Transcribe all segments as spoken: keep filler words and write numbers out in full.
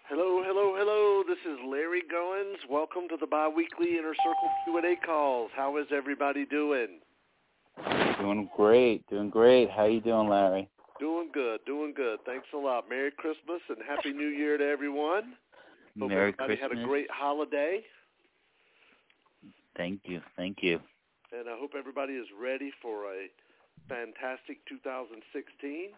Hello, hello, hello. This is Larry Goins. Welcome to the bi-weekly Inner Circle Q and A calls. How is everybody doing? Doing great, doing great. How you doing, Larry? Doing good, doing good. Thanks a lot. Merry Christmas and Happy New Year to everyone. Hope Merry everybody Christmas. had a great holiday. Thank you, thank you. And I hope everybody is ready for a fantastic two thousand sixteen.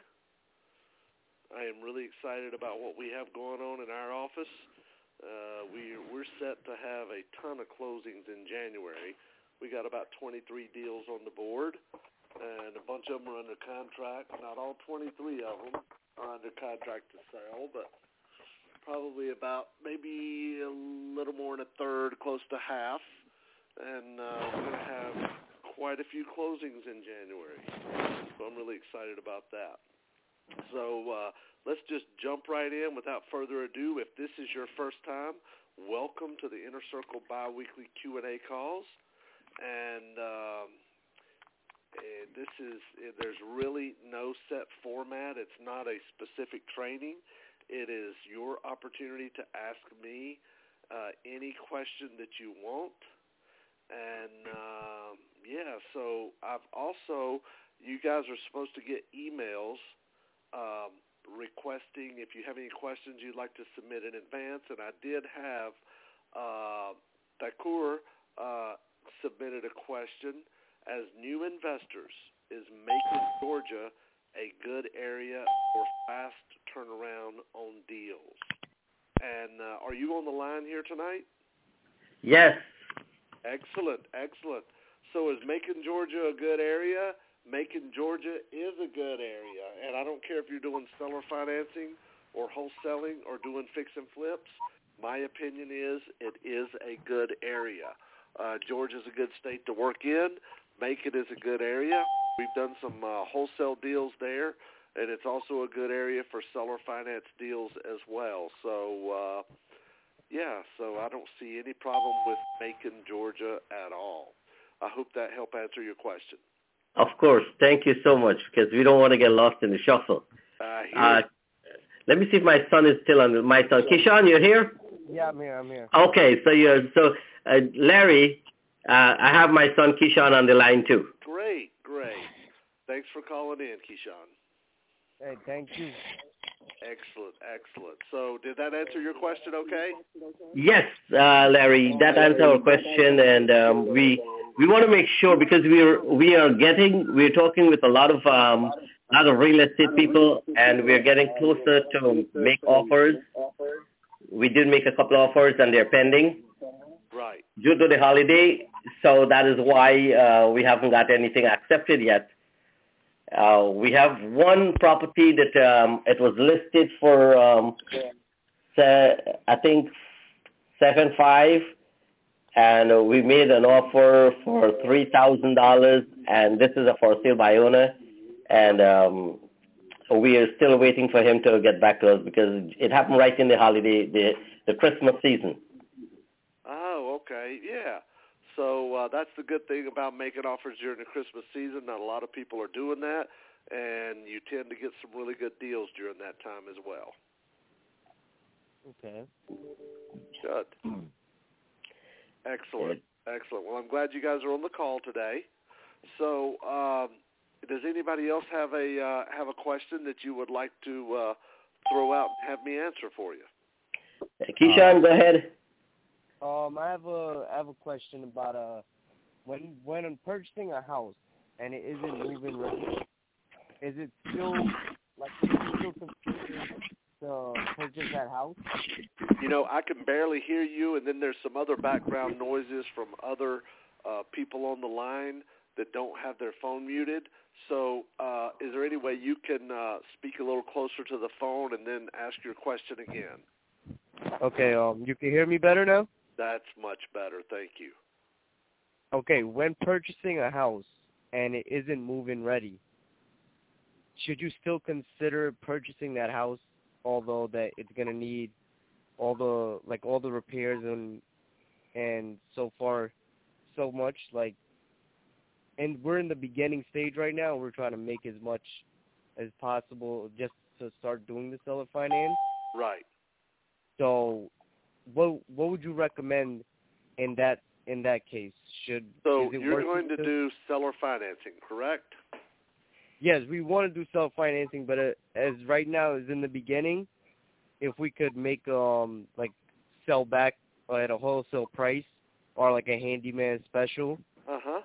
I am really excited about what we have going on in our office. Uh, we, we're set to have a ton of closings in January. We got about twenty-three deals on the board, and a bunch of them are under contract. Not all twenty-three of them are under contract to sell, but probably about maybe a little more than a third, close to half. And uh, we're going to have quite a few closings in January, so I'm really excited about that. So uh, let's just jump right in without further ado. If this is your first time, welcome to the Inner Circle bi-weekly Q and A calls. And, um, and this is, there's really no set format. It's not a specific training. It is your opportunity to ask me uh, any question that you want. And, um, yeah, so I've also, you guys are supposed to get emails Um, requesting if you have any questions you'd like to submit in advance, and I did have uh, Thakur uh, submitted a question. As new investors, is Macon, Georgia a good area for fast turnaround on deals? And uh, are you on the line here tonight? Yes. Excellent, excellent. So is Macon, Georgia a good area? Macon, Georgia is a good area, and I don't care if you're doing seller financing or wholesaling or doing fix and flips. My opinion is it is a good area. Uh, Georgia's a good state to work in. Macon is a good area. We've done some uh, wholesale deals there, and it's also a good area for seller finance deals as well. So, uh, yeah, so I don't see any problem with Macon, Georgia at all. I hope that helped answer your question. Of course. Thank you so much, because we don't want to get lost in the shuffle. Uh, uh, let me see if my son is still on. My son, Kishan, you're here? Yeah, I'm here. I'm here. Okay, so you're so uh, Larry. Uh, I have my son Kishan on the line too. Great, great. Thanks for calling in, Kishan. Hey, thank you. Excellent, excellent. So, did that answer your question? Okay. Yes, uh, Larry, that answers our question, and um, we we want to make sure, because we are we are getting we're talking with a lot of um, a lot of real estate people, and we're getting closer to make offers. We did make a couple of offers, and they're pending. Right. Due to the holiday, so that is why uh, we haven't got anything accepted yet. Uh, we have one property that um, it was listed for, um, se- I think, seven five, and uh, we made an offer for three thousand dollars, and this is a for sale by owner, and um, we are still waiting for him to get back to us, because it happened right in the holiday, the, the Christmas season. Oh, okay, yeah. So uh, that's the good thing about making offers during the Christmas season. Not a lot of people are doing that, and you tend to get some really good deals during that time as well. Okay. Good. Excellent, excellent. Well, I'm glad you guys are on the call today. So um, does anybody else have a uh, have a question that you would like to uh, throw out and have me answer for you? Kishan, go ahead. Um, I have a I have a question about uh when when I'm purchasing a house and it isn't moving ready, is it still like is it still considered to purchase that house? You know, I can barely hear you, and then there's some other background noises from other uh, people on the line that don't have their phone muted. So, uh, is there any way you can uh, speak a little closer to the phone and then ask your question again? Okay. Um, you can hear me better now? That's much better. Thank you. Okay, when purchasing a house and it isn't move-in ready, should you still consider purchasing that house, although that it's gonna need all the like all the repairs and and so far so much like, and we're in the beginning stage right now. We're trying to make as much as possible just to start doing the seller finance. Right. So, what what would you recommend in that in that case? Should so is it you're worth going to to, do seller financing, correct? Yes, we want to do self financing, but uh, as right now is in the beginning, if we could make um like sell back at a wholesale price or like a handyman special. Uh huh.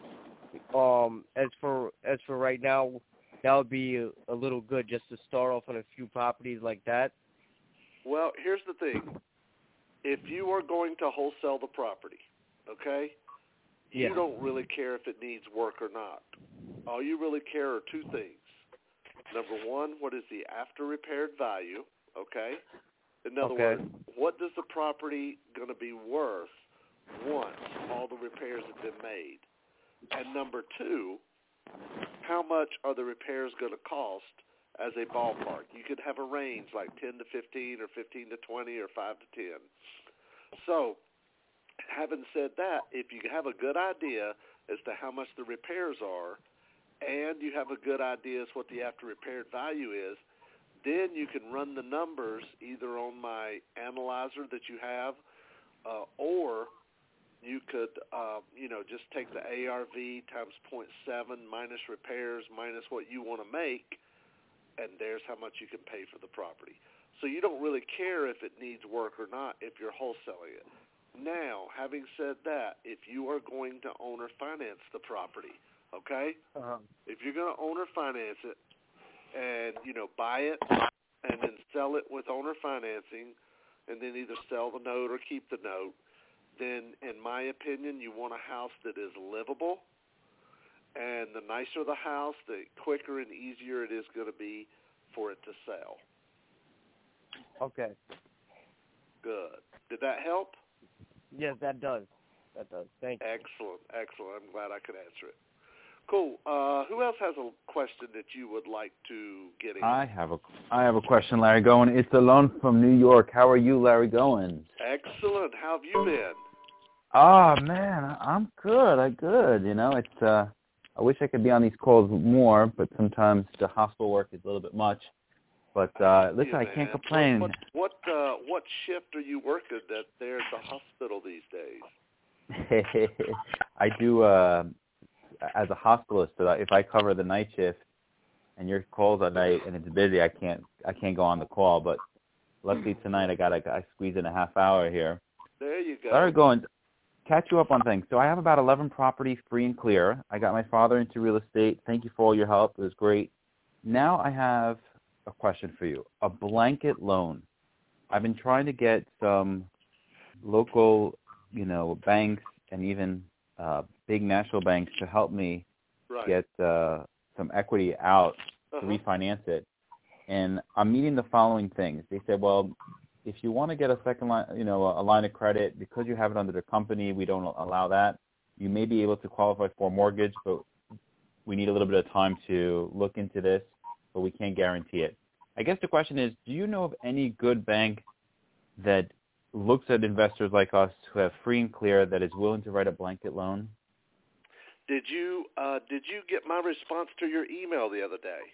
Um, as for as for right now, that would be a, a little good just to start off on a few properties like that. Well, here's the thing. If you are going to wholesale the property, okay, you Yeah. don't really care if it needs work or not. All you really care are two things. Number one, what is the after repaired value, okay? In other Okay. words, what does the property going to be worth once all the repairs have been made? And number two, how much are the repairs going to cost as a ballpark? You could have a range like ten to fifteen or fifteen to twenty or five to ten. So, having said that, if you have a good idea as to how much the repairs are and you have a good idea as what the after repaired value is, then you can run the numbers either on my analyzer that you have uh, or you could, uh, you know, just take the A R V times zero point seven minus repairs minus what you want to make, and there's how much you can pay for the property. So you don't really care if it needs work or not if you're wholesaling it. Now, having said that, if you are going to owner finance the property, okay, Uh-huh. if you're going to owner finance it and, you know, buy it and then sell it with owner financing and then either sell the note or keep the note, then in my opinion, you want a house that is livable. And the nicer the house, the quicker and easier it is going to be for it to sell. Okay. Good. Did that help? Yes, that does. That does. Thank you. Excellent. Excellent. I'm glad I could answer it. Cool. Uh, who else has a question that you would like to get in? I have a I have a question, Larry Goen. It's Alon from New York. How are you, Larry Goen? Excellent. How have you been? Oh man, I'm good. I'm good. You know, it's uh I wish I could be on these calls more, but sometimes the hospital work is a little bit much. But uh listen, Yeah, I can't man. complain. What what what, uh, what shift are you working at there at the hospital these days? I do uh as a hospitalist, so if I cover the night shift and your calls at night and it's busy, I can't I can't go on the call. But luckily tonight I got I, I squeeze in a half hour here. There you go. Larry Goen, catch you up on things. So I have about eleven properties free and clear. I got my father into real estate. Thank you for all your help. It was great. Now I have a question for you. A blanket loan. I've been trying to get some local, you know, banks and even uh, big national banks to help me right. get uh, some equity out uh-huh. to refinance it. And I'm meeting the following things. They said, well, if you want to get a second line, you know, a line of credit, because you have it under the company, we don't allow that. You may be able to qualify for a mortgage, but we need a little bit of time to look into this, but we can't guarantee it. I guess the question is, do you know of any good bank that looks at investors like us who have free and clear that is willing to write a blanket loan? Did you uh, did you get my response to your email the other day?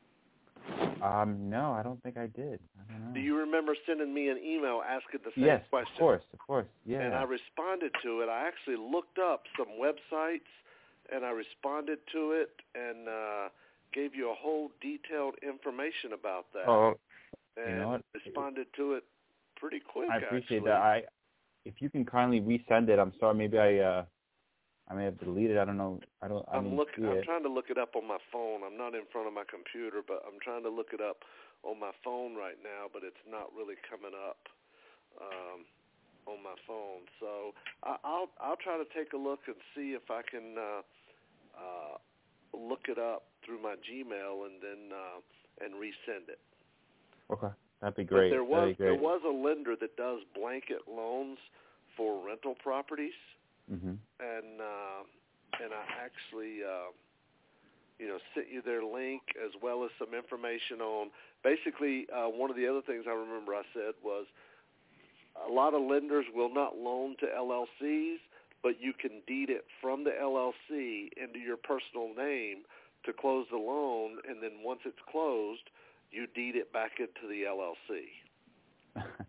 Um, no, I don't think I did. I don't know. Do you remember sending me an email asking the same yes, question? of course, of course, yeah. And I responded to it. I actually looked up some websites, and I responded to it and uh, gave you a whole detailed information about that. Oh, and you know what? responded to it pretty quick, I appreciate actually. that. I, if you can kindly resend it, I'm sorry. Maybe I, uh, I may have deleted. I don't know. I don't. I I'm didn't look. see I'm it. trying to look it up on my phone. I'm not in front of my computer, but I'm trying to look it up on my phone right now. But it's not really coming up um, on my phone. So I, I'll I'll try to take a look and see if I can uh, uh, look it up through my Gmail and then uh, and resend it. Okay, that'd be great. But there was that'd be great. there was a lender that does blanket loans for rental properties. Mm-hmm. And uh, and I actually, uh, you know, sent you their link as well as some information on. Basically, uh, one of the other things I remember I said was a lot of lenders will not loan to L L Cs, but you can deed it from the L L C into your personal name to close the loan, and then once it's closed, you deed it back into the L L C. And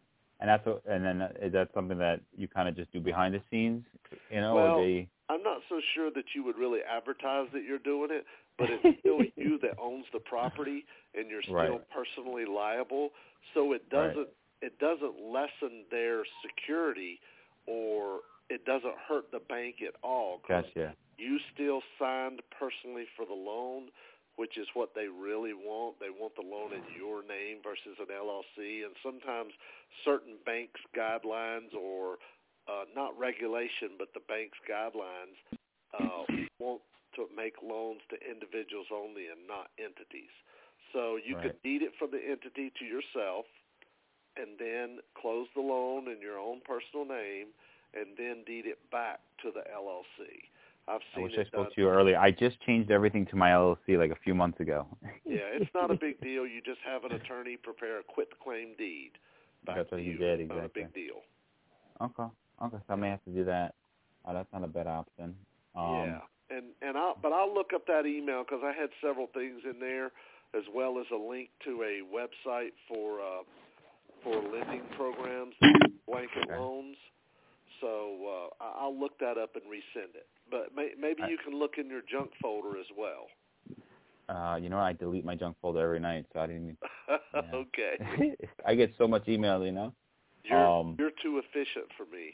And that's what, and then is that something that you kind of just do behind the scenes, you know, well, or they? I'm not so sure that you would really advertise that you're doing it, but it's still you that owns the property, and you're still Right. personally liable. So it doesn't Right. it doesn't lessen their security, or it doesn't hurt the bank at all. 'Cause Gotcha. you still signed personally for the loan, which is what they really want. They want the loan in your name versus an L L C. And sometimes certain banks' guidelines, or uh, not regulation, but the bank's guidelines, uh, want to make loans to individuals only and not entities. So you Right. could deed it from the entity to yourself, and then close the loan in your own personal name, and then deed it back to the L L C. I've I seen wish it I spoke done. to you earlier. I just changed everything to my L L C like a few months ago. Yeah, it's not a big deal. You just have an attorney prepare a quitclaim deed back That's to what you you. did, It's not a exactly. big deal. Okay. Okay. So I may have to do that. Oh, that's not a bad option. Um, yeah, and and I'll but I'll look up that email because I had several things in there, as well as a link to a website for uh, for lending programs, blanket Okay. loans. So uh, I- I'll look that up and resend it. But may, maybe I- you can look in your junk folder as well. Uh, you know, I delete my junk folder every night, so I didn't even. Yeah. Okay. I get so much email, you know. You're Um, you're too efficient for me.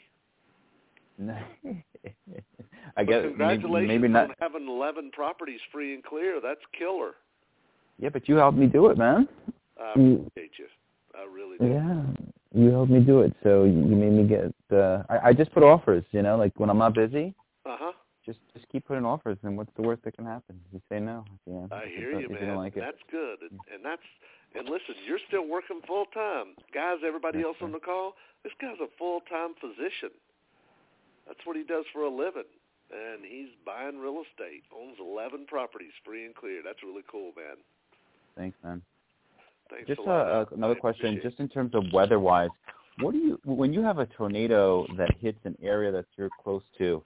I But guess congratulations maybe, maybe not. on having eleven properties free and clear. That's killer. Yeah, but you helped me do it, man. I You- appreciate you. I really do. Yeah, you helped me do it. So you made me get. Uh, I, I just put offers, you know, like when I'm not busy, Uh huh. just just keep putting offers, and what's the worst that can happen? You say no. Yeah. I if hear you, you, if man. you don't like it. That's good, and, and that's and listen, you're still working full time, guys. Everybody That's else on right. the call, this guy's a full time physician. That's what he does for a living, and he's buying real estate. Owns eleven properties, free and clear. That's really cool, man. Thanks, man. Thanks Just a uh, lot. uh, another I question, appreciate just in terms of weather-wise, what do you when you have a tornado that hits an area that you're close to?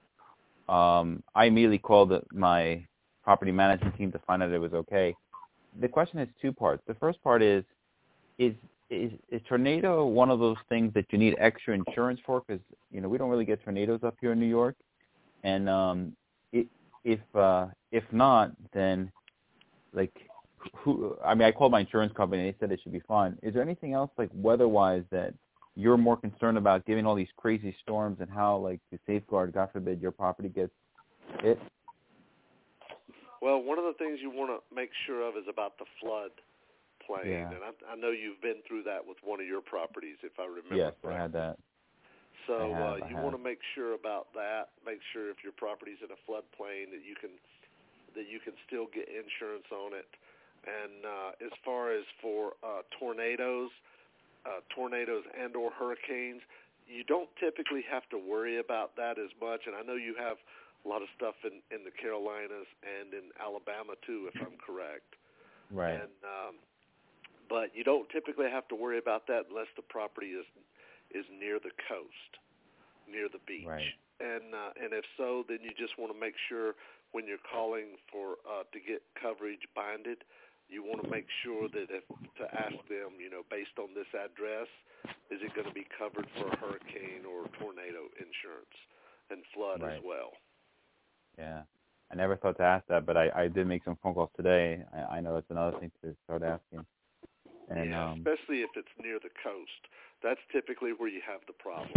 Um, I immediately called the, my property management team to find out it was okay. The question has two parts. The first part is, is is is tornado one of those things that you need extra insurance for? Because you know we don't really get tornadoes up here in New York, and um, it, if uh, if not, then like who? I mean, I called my insurance company and they said it should be fine. Is there anything else like weather-wise that you're more concerned about, given all these crazy storms and how like to safeguard, God forbid, your property gets hit? Well, one of the things you want to make sure of is about the flood plain, Yeah. and I, I know you've been through that with one of your properties, if I remember Yes, correctly. I had that. So I have, uh, I you have. want to make sure about that. Make sure if your property's in a floodplain that you can that you can still get insurance on it. And uh, as far as for uh, tornadoes, uh, tornadoes and or hurricanes, you don't typically have to worry about that as much. And I know you have a lot of stuff in, in the Carolinas and in Alabama too, if I'm correct. Right. And um, but you don't typically have to worry about that unless the property is is near the coast, near the beach. Right. And uh, and if so, then you just want to make sure when you're calling for uh, to get coverage binded, you want to make sure that if to ask them, you know, based on this address, is it going to be covered for a hurricane or tornado insurance and flood Right. as well? Yeah. I never thought to ask that, but I, I did make some phone calls today. I, I know that's another thing to start asking. And yeah, um, especially if it's near the coast. That's typically where you have the problem.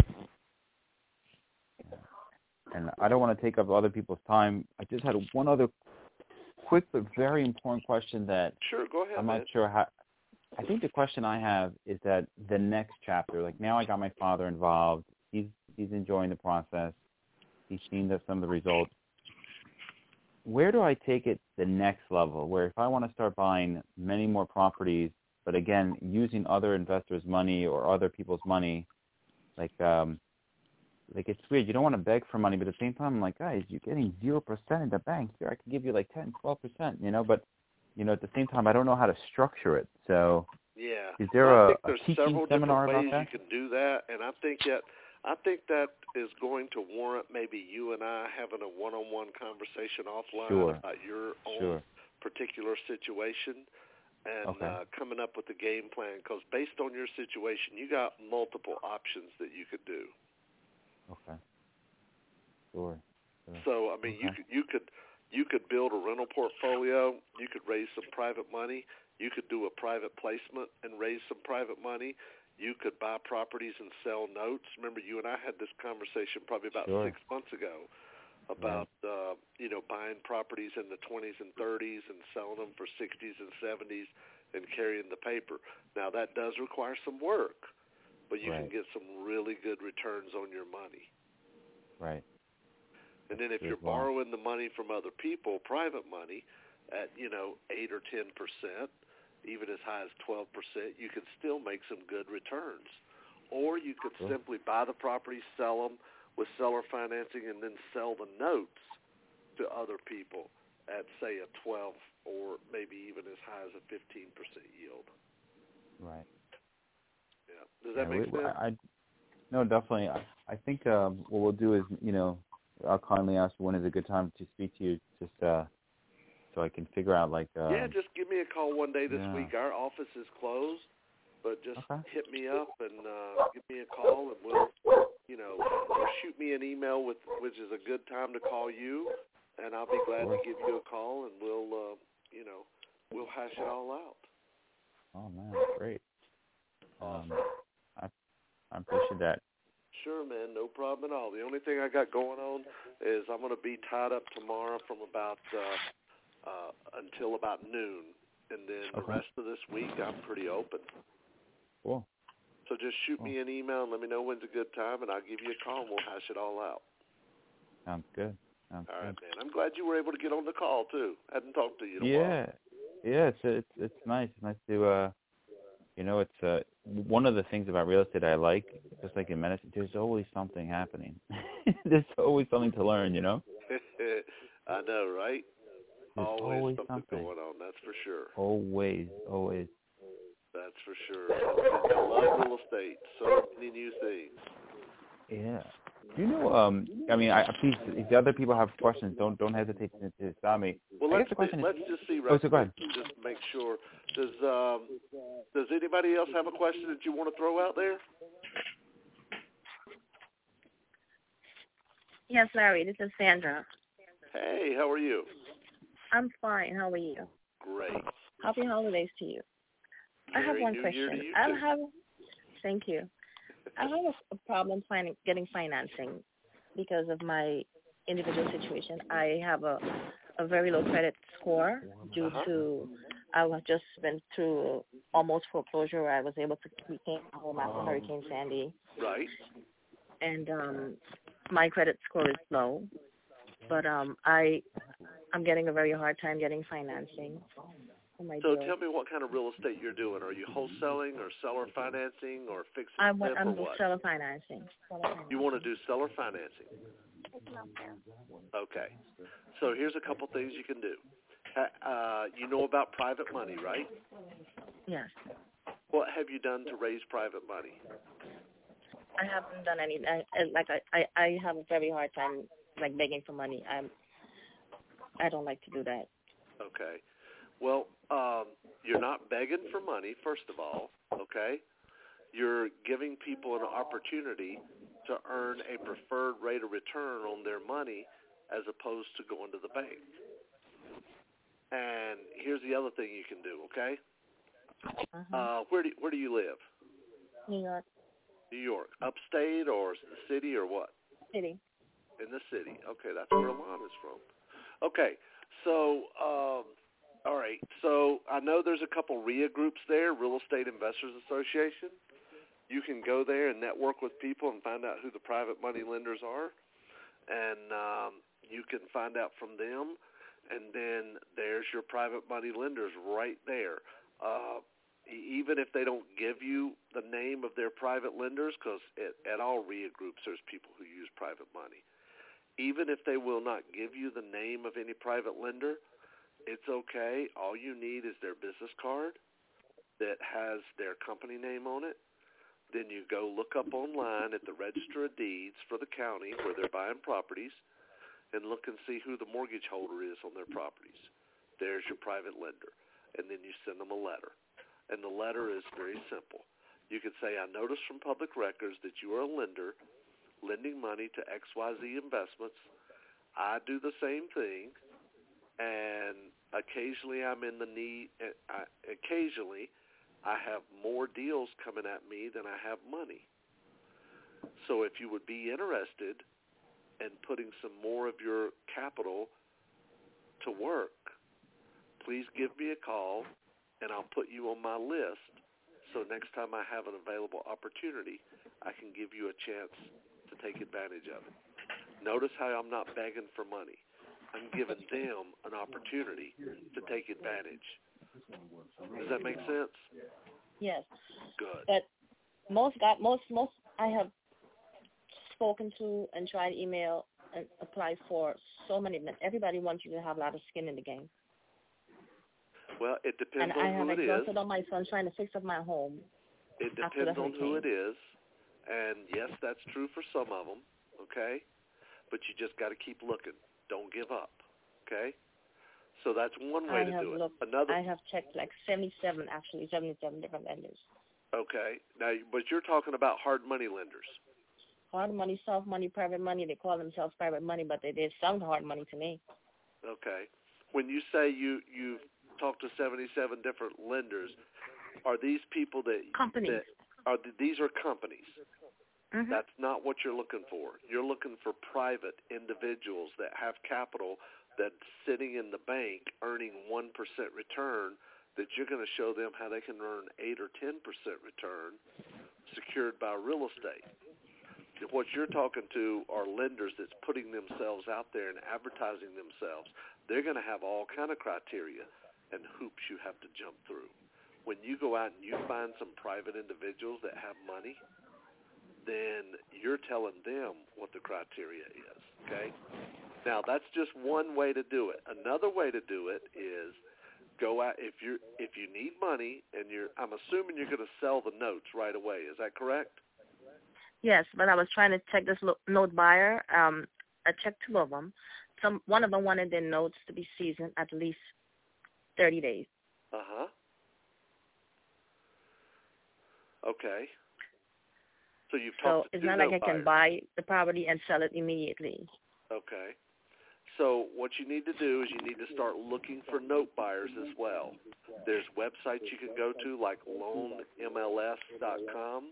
and I don't want to take up other people's time. I just had one other quick but very important question that Sure, go ahead, I'm man. not sure how. I think the question I have is that the next chapter, like now I got my father involved. He's he's enjoying the process. He's seen the, some of the results. Where do I take it the next level? Where if I want to start buying many more properties, but again, using other investors' money or other people's money, like um, like it's weird. You don't want to beg for money, but at the same time, I'm like, guys, you're getting zero percent in the bank. Here, I could give you like ten, twelve percent, you know. But you know, at the same time, I don't know how to structure it. So, Yeah. is there well, I a, think a there's teaching several seminar different about ways that? you can do that, and I think that I think that is going to warrant maybe you and I having a one-on-one conversation offline Sure. about your own Sure. particular situation. and Okay. uh, coming up with a game plan. Because based on your situation, you got multiple options that you could do. Okay. Sure. sure. So I mean, Okay. you could you could you could build a rental portfolio. You could raise some private money. You could do a private placement and raise some private money. You could buy properties and sell notes. Remember, you and I had this conversation probably about Sure. six months ago about Right. uh, you know buying properties in the twenties and thirties and selling them for sixties and seventies and carrying the paper. Now that does require some work, but you Right. can get some really good returns on your money. Right. And then if Good you're one. borrowing the money from other people, private money, at you know eight or ten percent, even as high as twelve percent, you can still make some good returns. Or you could Sure. simply buy the property, sell them with seller financing, and then sell the notes to other people at say a twelve or maybe even as high as a fifteen percent yield. Right. Yeah. Does that Yeah, make we, sense? I, I, no, definitely. I, I think um, what we'll do is, you know, I'll kindly ask when is a good time to speak to you, just uh, so I can figure out like. Um, yeah, just give me a call one day this yeah. week. Our office is closed, but just Okay. hit me up and uh, give me a call, and we'll, you know, or shoot me an email with which is a good time to call you, and I'll be glad to give you a call, and we'll, uh, you know, we'll hash it all out. Oh man, great. Um, I, I appreciate that. Sure, man, no problem at all. The only thing I got going on is I'm going to be tied up tomorrow from about uh, uh, until about noon, and then the Okay. rest of this week I'm pretty open. Cool. So just shoot Cool. me an email and let me know when's a good time, and I'll give you a call, and we'll hash it all out. Sounds good. Sounds All right, good. man. I'm glad you were able to get on the call, too. I hadn't talked to you in a Yeah. while. Yeah, it's it's it's nice. It's nice to uh, you know, it's uh one of the things about real estate I like, just like in medicine, there's always something happening. There's always something to learn, you know. I know, right? There's Always, always something, something. going on, that's for sure. Always, always. That's for sure. I love real estate. So many new things. Yeah. Do you know? Um, I mean, I please, if the other people have questions, don't don't hesitate to, to stop me. Well, I let's guess the question see, is, let's just see oh, right so go ahead. just make sure. Does um does anybody else have a question that you want to throw out there? Yes, Larry, this is Sandra. Hey, how are you? I'm fine. How are you? Great. Happy holidays to you. I have Merry one New question. Year to you I too. have, thank you. I have a, a problem finding getting financing because of my individual situation. I have a, a very low credit score due Uh-huh. to I was just been through almost foreclosure. I was able to regain my home after Hurricane Sandy, Right. and um, my credit score is low. But um, I I'm getting a very hard time getting financing for my So deal. tell me what kind of real estate you're doing. Are you wholesaling or seller financing or fix I and want, flip or I'm what? seller financing. Seller financing. You want to do seller financing. Okay. So here's a couple things you can do. Uh, you know about private money, right? Yes. What have you done to raise private money? I haven't done any. I, I, like I, I, I have a very hard time like begging for money. I'm. I don't like to do that. Okay. Well, um, you're not begging for money, first of all, okay? You're giving people an opportunity to earn a preferred rate of return on their money as opposed to going to the bank. And here's the other thing you can do, okay? Uh-huh. Uh, where do where do you live? New York New York, upstate or city or what? City. In the city. Okay, that's where Alana's from. Okay, so um, all right. So I know there's a couple R I A groups there, Real Estate Investors Association. You can go there and network with people and find out who the private money lenders are, and um, you can find out from them. And then there's your private money lenders right there. Uh, even if they don't give you the name of their private lenders, because at, at all R I A groups there's people who use private money. Even if they will not give you the name of any private lender, it's okay. All you need is their business card that has their company name on it. Then you go look up online at the Register of Deeds for the county where they're buying properties and look and see who the mortgage holder is on their properties. There's your private lender. and then you send them a letter. And the letter is very simple. You could say, I noticed from public records that you are a lender lending money to X Y Z Investments. I do the same thing, and occasionally I'm in the need, I, occasionally I have more deals coming at me than I have money. So if you would be interested in putting some more of your capital to work, please give me a call, and I'll put you on my list. So next time I have an available opportunity, I can give you a chance to take advantage of it. Notice how I'm not begging for money. I'm giving them an opportunity to take advantage. Does that make sense? Yes. Good. But most got most most I have spoken to and tried email and applied for so many. Everybody wants you to have a lot of skin in the game. Well, it depends and on I have who it is. exhausted on my son trying to fix up my home. It depends on who it is. And, yes, that's true for some of them, okay? But you just got to keep looking. Don't give up, okay? So that's one way I to have do it. Looked, Another. I have checked like seventy-seven, actually, seventy-seven different lenders. Okay. Now, but you're talking about hard money lenders. Hard money, soft money, private money. They call themselves private money, but they, they sound hard money to me. Okay. When you say you, you've talked to seventy-seven different lenders, are these people that... Companies. That, are these are companies. Mm-hmm. That's not what you're looking for. You're looking for private individuals that have capital that's sitting in the bank earning one percent return, that you're going to show them how they can earn eight or ten percent return secured by real estate. What you're talking to are lenders that's putting themselves out there and advertising themselves. They're going to have all kind of criteria and hoops you have to jump through. When you go out and you find some private individuals that have money, then you're telling them what the criteria is, okay? Now, that's just one way to do it. Another way to do it is go out, if you if you need money, and you're, I'm assuming you're going to sell the notes right away. Is that correct? Yes, but I was trying to check this lo- note buyer. Um, I checked two of them. Some One of them wanted their notes to be seasoned at least thirty days. Uh-huh. Okay. So you've So talked to it's two not like note I can buyers. buy the property and sell it immediately. Okay. So what you need to do is you need to start looking for note buyers as well. There's websites you can go to like loan M L S dot com.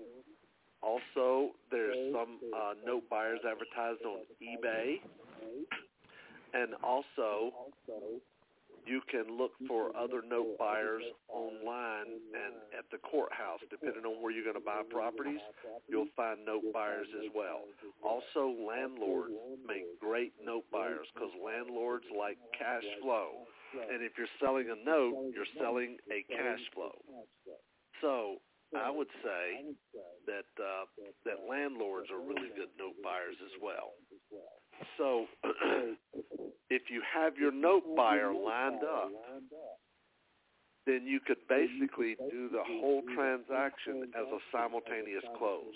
Also, there's some uh, note buyers advertised on eBay. And also, you can look for other note buyers online and at the courthouse. Depending on where you're going to buy properties, you'll find note buyers as well. Also, landlords make great note buyers because landlords like cash flow. And if you're selling a note, you're selling a cash flow. So I would say that uh, that landlords are really good note buyers as well. So if you have your note buyer lined up, then you could basically do the whole transaction as a simultaneous close.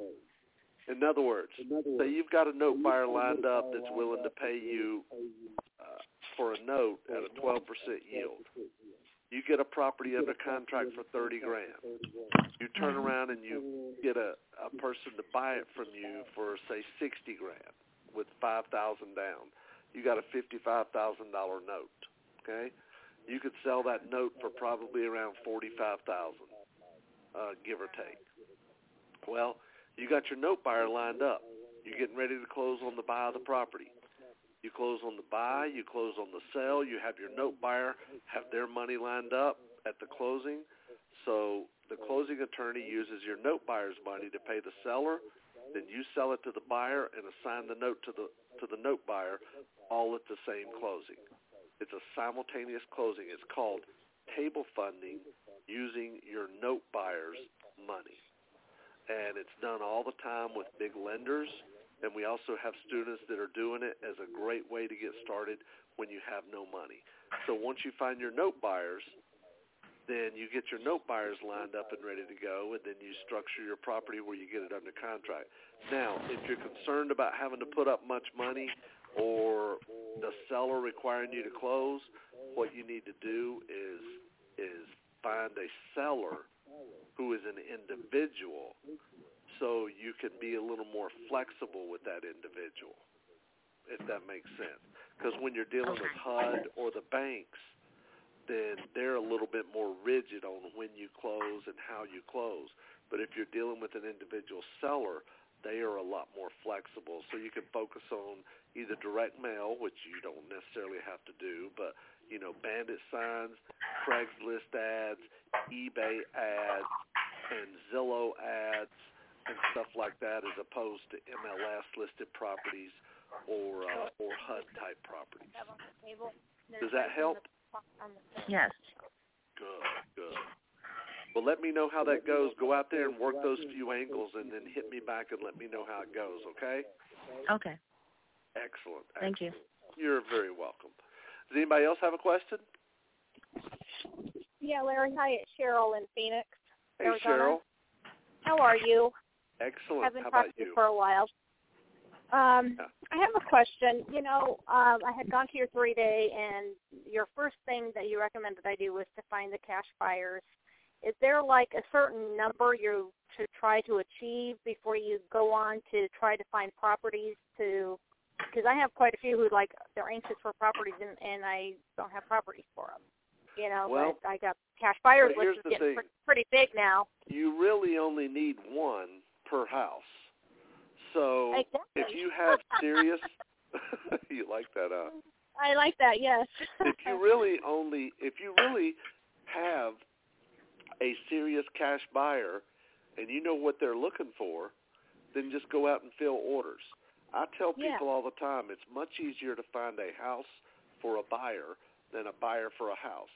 In other words, say you've got a note buyer lined up that's willing to pay you uh, for a note at a twelve percent yield. You get a property under contract for thirty grand. You turn around and you get a, a person to buy it from you for, say, sixty grand with five thousand down. You got a fifty-five thousand dollars note, okay? You could sell that note for probably around forty-five thousand dollars, uh, give or take. Well, you got your note buyer lined up. You're getting ready to close on the buy of the property. You close on the buy, you close on the sell, you have your note buyer have their money lined up at the closing. So the closing attorney uses your note buyer's money to pay the seller, then you sell it to the buyer and assign the note to the to the note buyer all at the same closing. It's a simultaneous closing. It's called table funding using your note buyer's money. And it's done all the time with big lenders. And we also have students that are doing it as a great way to get started when you have no money. So once you find your note buyers, then you get your note buyers lined up and ready to go, and then you structure your property where you get it under contract. Now, if you're concerned about having to put up much money or the seller requiring you to close, what you need to do is is find a seller who is an individual so you can be a little more flexible with that individual, if that makes sense. Because when you're dealing with H U D or the banks, then they're a little bit more rigid on when you close and how you close. But if you're dealing with an individual seller, they are a lot more flexible. So you can focus on either direct mail, which you don't necessarily have to do, but, you know, bandit signs, Craigslist ads, eBay ads, and Zillow ads, and stuff like that, as opposed to M L S-listed properties or uh, or H U D-type properties. Does that help? Yes. Good, good. Well, let me know how that goes. Go out there and work those few angles, and then hit me back and let me know how it goes, okay? Okay. Excellent. Thank you. You're very welcome. Does anybody else have a question? Yeah, Larry. Hi, it's Cheryl in Phoenix, Hey, Arizona. Cheryl. How are you? Excellent. Haven't How talked about to you you? for a while. Um, Yeah. I have a question. You know, um, I had gone to your three-day, and your first thing that you recommended I do was to find the cash buyers. Is there like a certain number you to try to achieve before you go on to try to find properties to? Because I have quite a few who like they're anxious for properties, and, and I don't have properties for them. You know, Well, but I got cash buyers, well, here's which is the getting thing. pretty, pretty big now. You really only need one per house. So Exactly. if you have serious, you like that, huh? I like that. Yes. If you really only, if you really have a serious cash buyer and you know what they're looking for, then just go out and fill orders. I tell people Yeah. all the time, it's much easier to find a house for a buyer than a buyer for a house.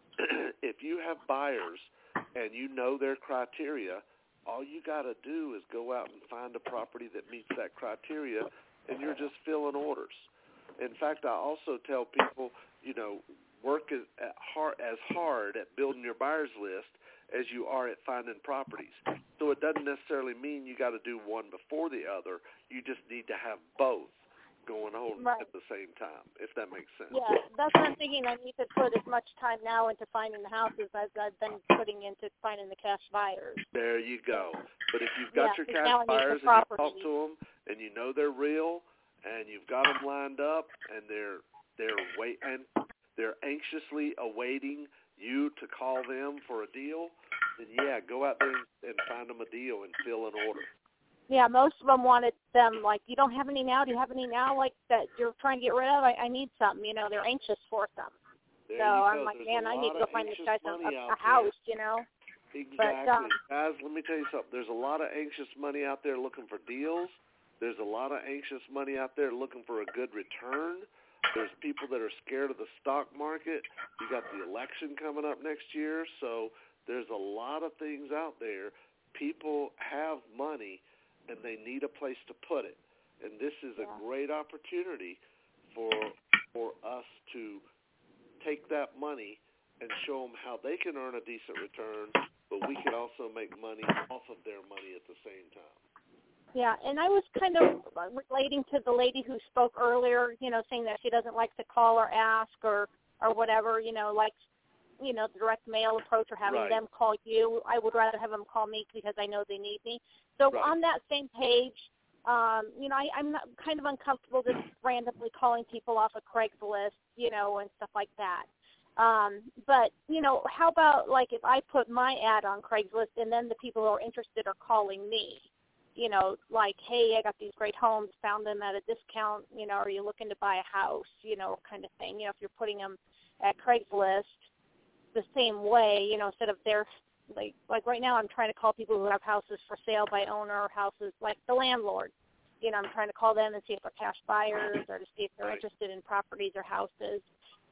If you have buyers and you know their criteria, all you got to do is go out and find a property that meets that criteria, and you're just filling orders. In fact, I also tell people, you know, work as at hard, as hard at building your buyers list as you are at finding properties. So it doesn't necessarily mean you got to do one before the other. You just need to have both going on Right. at the same time, if that makes sense. Yeah, that's what I'm thinking. I need to put as much time now into finding the houses as I've been putting into finding the cash buyers. There you go. But if you've got Yeah, your 'cause cash now I need the buyers and you property. talk to them and you know they're real and you've got them lined up and they're they're wait and they're anxiously awaiting you to call them for a deal, then yeah, go out there and find them a deal and fill an order. Yeah, most of them wanted them like, you don't have any now? Do you have any now like that you're trying to get rid of? I, I need something. You know, they're anxious for some. There so you go. I'm like, There's man, a I need lot to go of find this anxious guy a, money a, out a there. house, you know. Exactly. um, Guys, let me tell you something. There's a lot of anxious money out there looking for deals. There's a lot of anxious money out there looking for a good return. There's people that are scared of the stock market. You got the election coming up next year, so there's a lot of things out there. People have money, and they need a place to put it. And this is Yeah. a great opportunity for for us to take that money and show them how they can earn a decent return, but we can also make money off of their money at the same time. Yeah, and I was kind of relating to the lady who spoke earlier, you know, saying that she doesn't like to call or ask or, or whatever, you know, like, you know, the direct mail approach or having Right. them call you. I would rather have them call me because I know they need me. So Right. on that same page, um, you know, I, I'm not, kind of uncomfortable just randomly calling people off of Craigslist, you know, and stuff like that. Um, but, you know, how about, like, if I put my ad on Craigslist and then the people who are interested are calling me? You know, like, hey, I got these great homes, found them at a discount, you know, are you looking to buy a house, you know, kind of thing. You know, if you're putting them at Craigslist the same way, you know, instead of their, like, like right now I'm trying to call people who have houses for sale by owner, houses like the landlord. You know, I'm trying to call them and see if they're cash buyers or to see if they're Right. interested in properties or houses,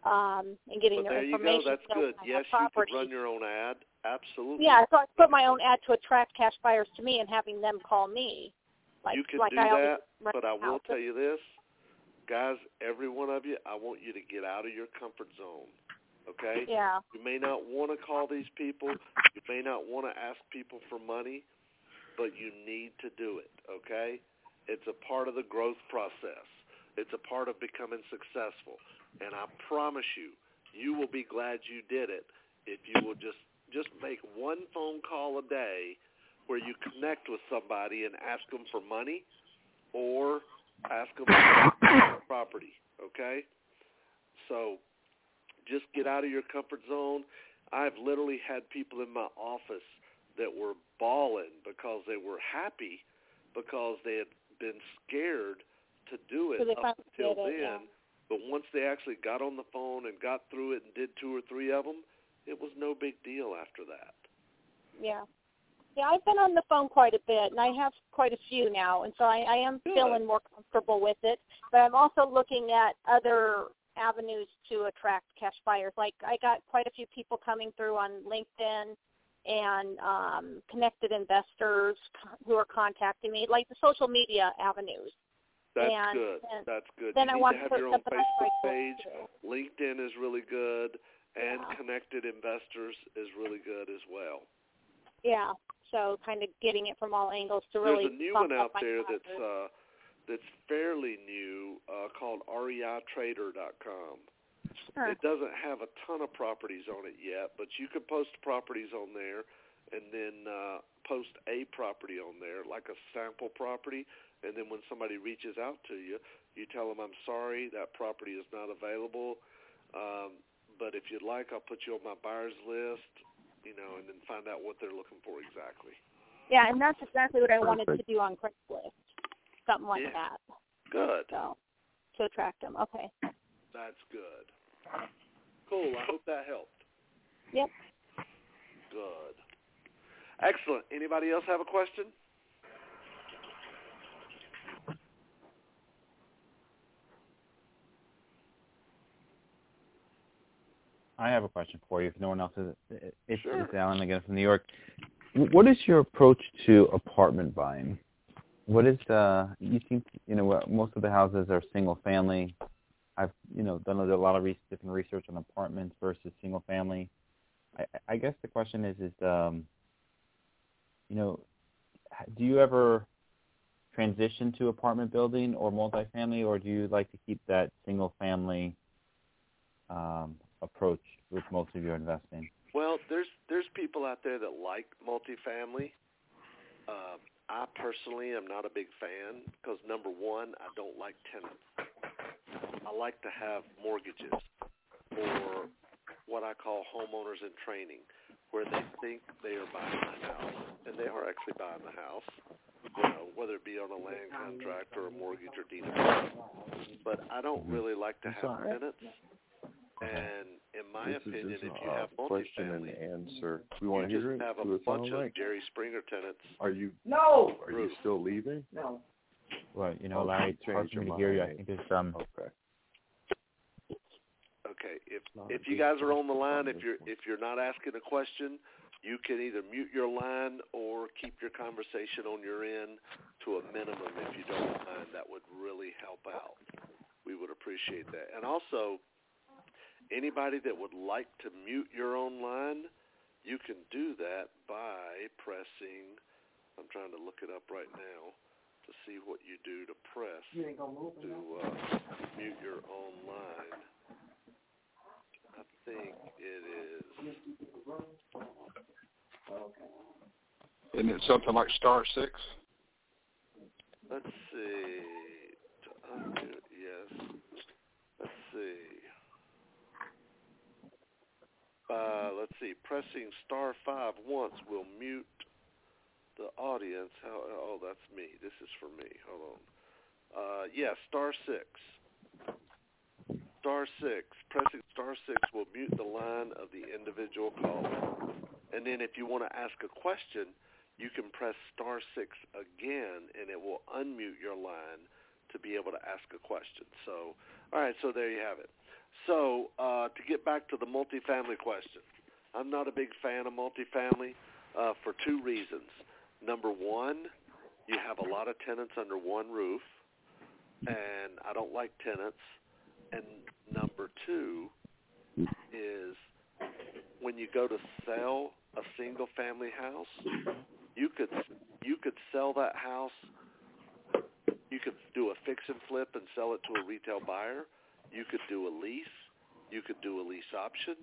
um, and getting But their there you information. go. That's so good. I have Yes, you properties. could run your own ad. Absolutely. Yeah, so I put my own ad to attract cash buyers to me and having them call me. Like, you can like do I always that, run but I will houses. tell you this. Guys, every one of you, I want you to get out of your comfort zone, okay? Yeah. You may not want to call these people. You may not want to ask people for money, but you need to do it, okay? It's a part of the growth process. It's a part of becoming successful. And I promise you, you will be glad you did it if you will just just make one phone call a day where you connect with somebody and ask them for money or ask them for property, okay? So just get out of your comfort zone. I've literally had people in my office that were bawling because they were happy because they had been scared to do it So up until it, then. yeah. But once they actually got on the phone and got through it and did two or three of them, it was no big deal after that. Yeah. Yeah, I've been on the phone quite a bit, and I have quite a few now, and so I, I am Good. feeling more comfortable with it. But I'm also looking at other avenues to attract cash buyers. Like I got quite a few people coming through on LinkedIn and um, connected investors who are contacting me, like the social media avenues. That's and, good. And That's good. Then you I need want to have put your own something on Facebook Craigslist page. too. LinkedIn is really good, and Yeah. Connected Investors is really good as well. Yeah. So kind of getting it from all angles to really. There's a new bump one up out my there numbers. that's uh, that's fairly new uh, called R E I Trader dot com. Huh. It doesn't have a ton of properties on it yet, but you can post properties on there and then uh, post a property on there, like a sample property, and then when somebody reaches out to you, you tell them, I'm sorry, that property is not available, um, but if you'd like, I'll put you on my buyer's list, you know, and then find out what they're looking for exactly. Yeah, and that's exactly what I wanted to do on Craigslist, something like Yeah. that. Good. So, to attract them. Okay. That's good. Cool. I hope that helped. Yep. Good. Excellent. Anybody else have a question? I have a question for you. If no one else is, it's, Sure. it's Alan again from New York. What is your approach to apartment buying? What is the you think you know most of the houses are single family. I've you know done a lot of re- different research on apartments versus single family. I, I guess the question is is um, you know do you ever transition to apartment building or multifamily, or do you like to keep that single family um, approach with most of your investing? Well, there's there's people out there that like multifamily. Uh, I personally am not a big fan because, number one, I don't like tenants. I like to have mortgages or what I call homeowners in training, where they think they are buying the house, and they are actually buying the house, you know, whether it be on a land contract or a mortgage or deed of trust. But I don't really like to have tenants. And in my this opinion, is, if you uh, have question multifamily, and answer. We want to you hear just it. have Do a it sound bunch of like? Jerry Springer tenants. Are you? No. Are you still leaving? No. Well, you know, Okay, Larry, it's hard change for me your to hear you. I mind. think it's um. Okay. Okay, if Not if a you good guys are on the question line, on if this you're one. if you're not asking a question, you can either mute your line or keep your conversation on your end to a minimum. If you don't mind, that would really help out. We would appreciate that. And also, anybody that would like to mute your own line, you can do that by pressing. I'm trying to look it up right now to see what you do to press You ain't gonna move to uh, mute your own line. I think it is. Isn't it something like star six? Let's see. To unmute, yes. Let's see. Uh, let's see. Pressing star five once will mute the audience. How? Oh, that's me. This is for me. Hold on. Uh, yeah, star six. Star six. Pressing star six will mute the line of the individual caller. And then if you want to ask a question, you can press star six again, and it will unmute your line to be able to ask a question. So, all right, so there you have it. So uh, to get back to the multifamily question, I'm not a big fan of multifamily uh, for two reasons. Number one, you have a lot of tenants under one roof, and I don't like tenants. And number two is when you go to sell a single-family house, you could you could sell that house. You could do a fix and flip and sell it to a retail buyer. You could do a lease. You could do a lease option.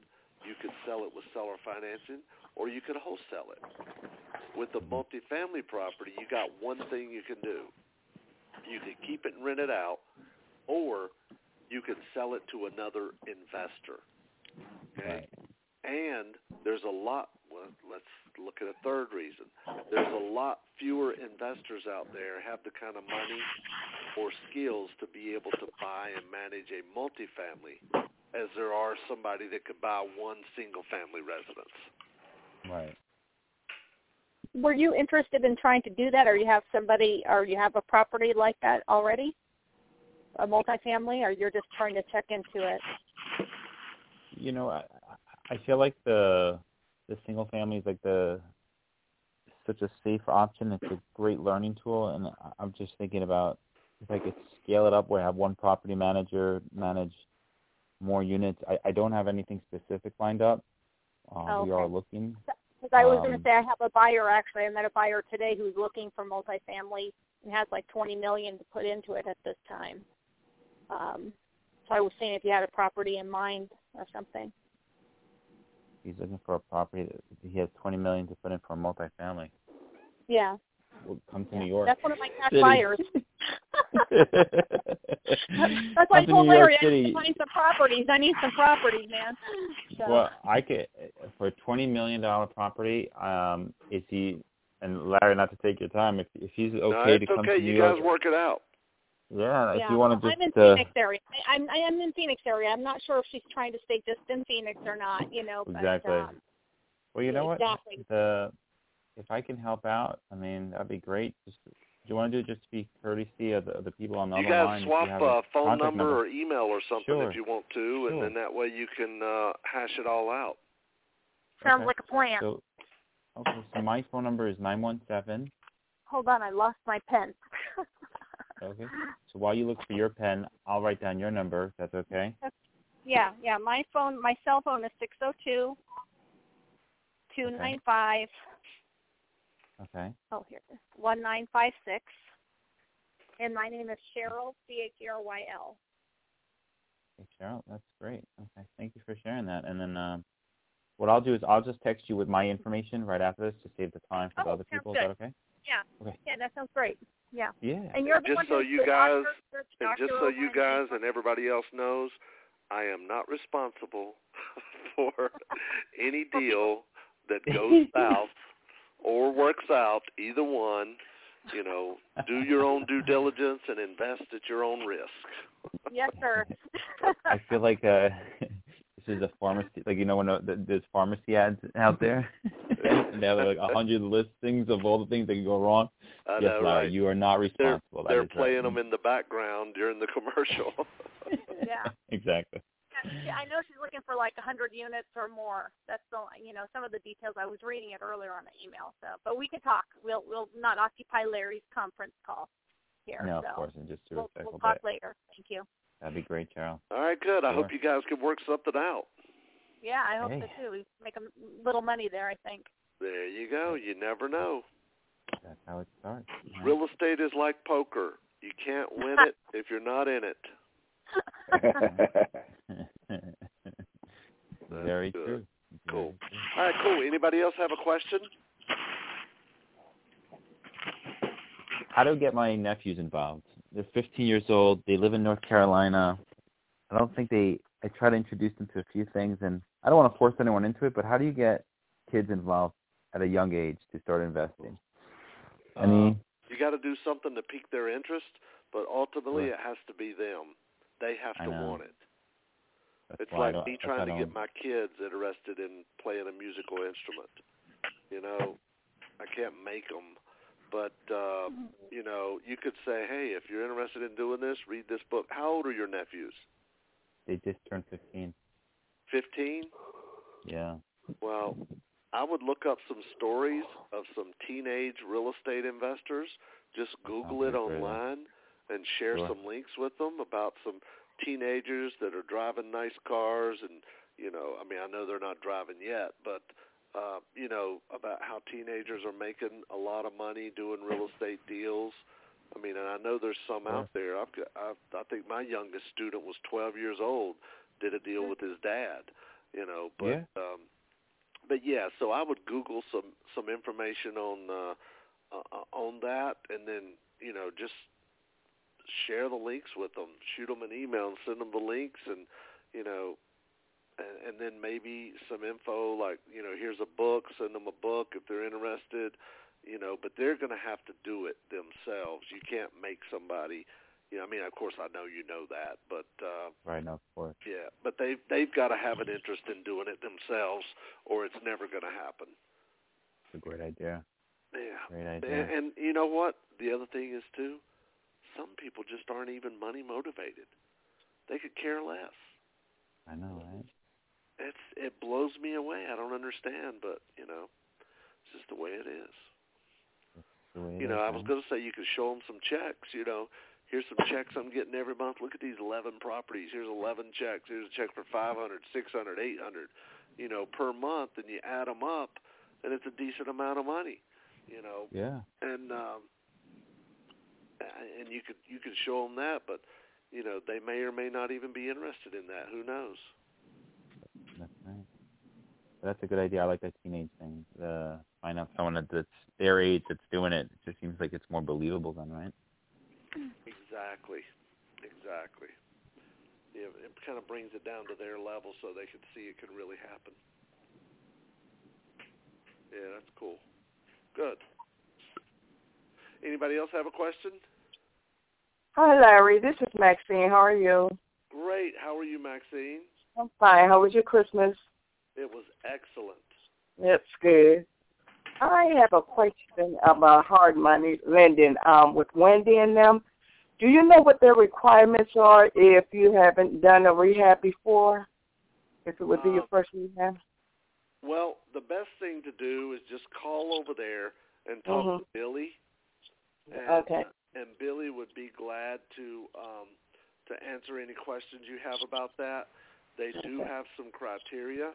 you could sell it with seller financing, or you could wholesale it. With the multifamily property, you got one thing you can do. You can keep it and rent it out, or you can sell it to another investor. Okay? Right. And there's a lot, well, let's look at a third reason. There's a lot fewer investors out there have the kind of money or skills to be able to buy and manage a multifamily as there are somebody that could buy one single-family residence. Right. Were you interested in trying to do that, or you have somebody, or you have a property like that already, a multifamily, or you're just trying to check into it? You know, I, I feel like the the single family is like the such a safe option. It's a great learning tool, and I'm just thinking about if I could scale it up where I have one property manager manage more units. I, I don't have anything specific lined up. Uh, Oh, we okay. are looking. Because I was Um, going to say I have a buyer, actually. I met a buyer today who's looking for multifamily and has like twenty million dollars to put into it at this time. Um, so I was saying if you had a property in mind or something. He's looking for a property that he has twenty million dollars to put in for a multifamily. Yeah. We'll come to yeah. New York. That's one of my cash City. buyers. That's why I Come to told New York Larry I need City. to find some properties. I need some properties, man. So. Well, I could for a twenty million dollar property. Um, is he and Larry? Not to take your time, if if he's okay no, to it's come okay. to New You York. guys work it out. Yeah, if yeah. you want to well, just. I'm in uh, Phoenix area. I, I'm I am in Phoenix area. I'm not sure if she's trying to stay just in Phoenix or not. You know. Exactly. But, um, well, you know exactly. what? The if I can help out, I mean that'd be great. Just do you want to do just to be courtesy of the, of the people on the You other guys line? If swap you have a a phone contact number, number or email or something Sure. if you want to, and Sure. then that way you can uh, hash it all out. Sounds Okay. like a plan. So, okay, so my phone number is nine one seven. Hold on, I lost my pen. Okay. So while you look for your pen, I'll write down your number. If that's okay. Yeah, yeah. My phone, my cell phone is six zero two two nine five. Okay. Oh, here it is. One nine five six. And my name is Cheryl, C H E R Y L. Hey, Cheryl, that's great. Okay, thank you for sharing that. And then um, what I'll do is I'll just text you with my information right after this to save the time for Oh, the other sounds people. good. Is that okay? Yeah. Okay. Yeah, that sounds great. Yeah. Yeah. And you're the Just one so who's you the guys, doctor, and Doctor just so you O'Brien. guys and everybody else knows, I am not responsible for any deal that goes south or works out. Either one. You know, do your own due diligence and invest at your own risk. Yes, sir. I feel like uh, this is a pharmacy, like you know when uh, there's pharmacy ads out there, and they have like a hundred listings of all the things that can go wrong. I yes, know, Larry, right? you are not They're, responsible. That they're is playing right. them in the background during the commercial. Yeah. Exactly. Yeah, I know she's looking for like one hundred units or more. That's the, you know, some of the details. I was reading it earlier on the email. So, but we can talk. We'll we'll not occupy Larry's conference call here. No, so of course, and just to we'll, respectful we'll talk bit. later. Thank you. That'd be great, Cheryl. All right, good. I Sure. hope you guys can work something out. Yeah, I hope Hey. so too. We make a little money there, I think. There you go. You never know. That's how it starts. Right? Real estate is like poker. You can't win it if you're not in it. Very good. true. Cool. Very true. All right, cool. Anybody else have a question? How to get my nephews involved? They're fifteen years old. They live in North Carolina. I don't think they. I try to introduce them to a few things, and I don't want to force anyone into it. But how do you get kids involved at a young age to start investing? I mean, Uh, you got to do something to pique their interest, but ultimately Sure. it has to be them. They have I to know. want it. that's It's why I like don't- me that's trying why to I get don't- my kids interested in playing a musical instrument. You know, I can't make them, but uh, you know, you could say, hey, if you're interested in doing this, read this book. How old are your nephews? They just turned fifteen. Fifteen? Yeah. Well, I would look up some stories of some teenage real estate investors. Just Google Sounds it like a great idea. online and share Sure. some links with them about some teenagers that are driving nice cars. And, you know, I mean, I know they're not driving yet, but, uh, you know, about how teenagers are making a lot of money doing real estate deals. I mean, and I know there's some Sure. out there. I've got, I, I think my youngest student was twelve years old, did a deal with his dad. you know. But Yeah. um, but yeah, so I would Google some some information on uh, uh, on that, and then you know just share the links with them, shoot them an email and send them the links, and you know. And, and then maybe some info like, you know, here's a book, send them a book if they're interested, you know, but they're going to have to do it themselves. You can't make somebody, you know, I mean, of course I know you know that, but, uh, Right, no, of course. yeah, but they've, they've got to have an interest in doing it themselves or it's never going to happen. It's a great idea. Yeah. Great idea. And, and you know what? The other thing is, too, some people just aren't even money motivated. They could care less. I know, right? It's it blows me away. I don't understand, but you know, it's just the way it is. The way it You know, is, I was right? going to say you could show them some checks. You know, here's some checks I'm getting every month. Look at these eleven properties. Here's eleven checks. Here's a check for five hundred, six hundred, eight hundred. You know, per month, and you add them up, and it's a decent amount of money. You know. Yeah. And um, and you could you could show them that, but you know, they may or may not even be interested in that. Who knows? That's right. That's a good idea. I like that teenage thing. The find out someone that's their age that's doing it. It just seems like it's more believable then, right? Exactly. Exactly. Yeah, it kind of brings it down to their level so they can see it can really happen. Yeah, that's cool. Good. Anybody else have a question? Hi, Larry. This is Maxine. How are you? Great. How are you, Maxine? I'm fine. How was your Christmas? It was excellent. That's good. I have a question about hard money lending um, with Wendy and them. Do you know what their requirements are if you haven't done a rehab before? If it would be Uh, your first rehab? Well, the best thing to do is just call over there and talk Mhm. to Billy. And, Okay. And Billy would be glad to um, to answer any questions you have about that. They do Okay. have some criteria.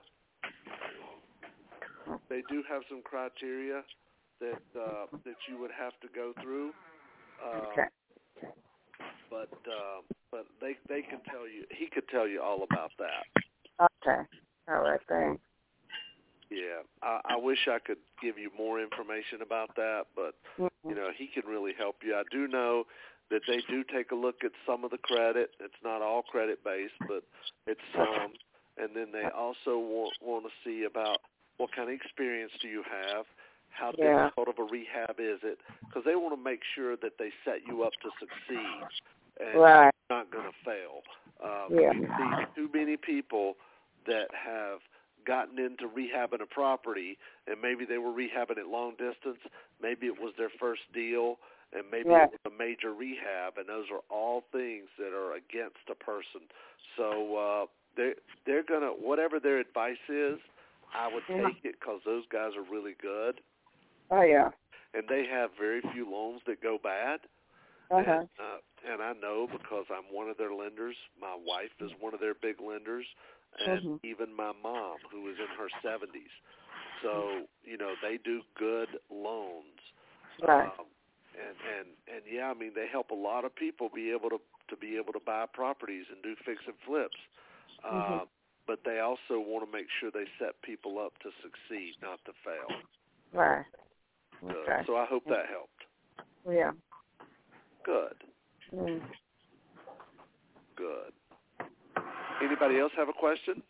They do have some criteria that uh, that you would have to go through. Uh, Okay. But uh, but they they could tell you. He could tell you all about that. Okay. All right. Thanks. Yeah, I, I wish I could give you more information about that, but Mm-hmm. you know he can really help you. I do know that they do take a look at some of the credit. It's not all credit based, but it's some. And then they also want want to see about what kind of experience do you have, how Yeah. difficult of a rehab is it, because they want to make sure that they set you up to succeed and Right. you're not going to fail. Um, Yeah. We see too many people that have gotten into rehabbing a property, and maybe they were rehabbing it long distance, maybe it was their first deal, and maybe Right. it was a major rehab, and those are all things that are against a person. So uh, they're, they're going to, whatever their advice is, I would Mhm. take it because those guys are really good, Oh, yeah. and they have very few loans that go bad. Uh-huh. And, uh, and I know because I'm one of their lenders. My wife is one of their big lenders, and Mhm. even my mom, who is in her seventies. So, you know, they do good loans. Right. Um, and, and, and, yeah, I mean, they help a lot of people be able to, to be able to buy properties and do fix and flips. Uh, Mhm. But they also want to make sure they set people up to succeed, not to fail. Right. Uh, Okay. so I hope that helped. Yeah. Good. Mm. Good. Anybody else have a question?